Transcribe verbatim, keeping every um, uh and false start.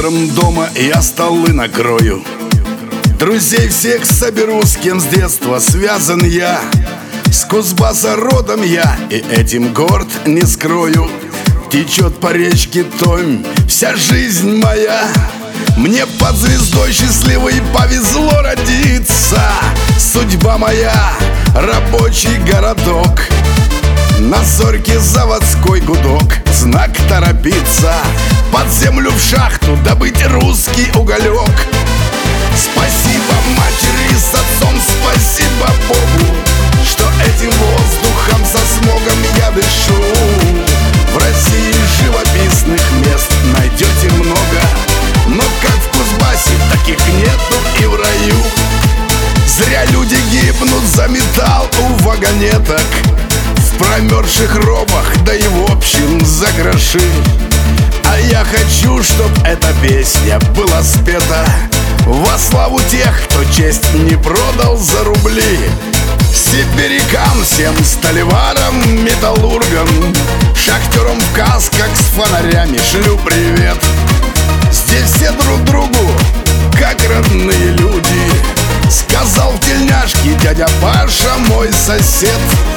Утром дома я столы накрою, друзей всех соберу, с кем с детства связан я. С Кузбасса родом я, и этим горд не скрою. Течет по речке Томь вся жизнь моя. Мне под звездой счастливой повезло родиться. Судьба моя — рабочий городок. На зорьке заводской гудок, знак торопиться. Под землю в шахту добыть русский уголек. Спасибо матери с отцом, спасибо Богу, что этим воздухом со смогом я дышу. В России живописных мест найдете много, но как в Кузбассе таких нету и в раю. Зря люди гибнут за металл у вагонеток, в промерзших робах, да и в общем за гроши. А я хочу, чтоб эта песня была спета во славу тех, кто честь не продал за рубли. Сибирякам, всем сталеварам, металлургам, шахтерам в касках с фонарями шлю привет. Здесь все друг другу как родные люди, сказал в тельняшке дядя Паша, мой сосед.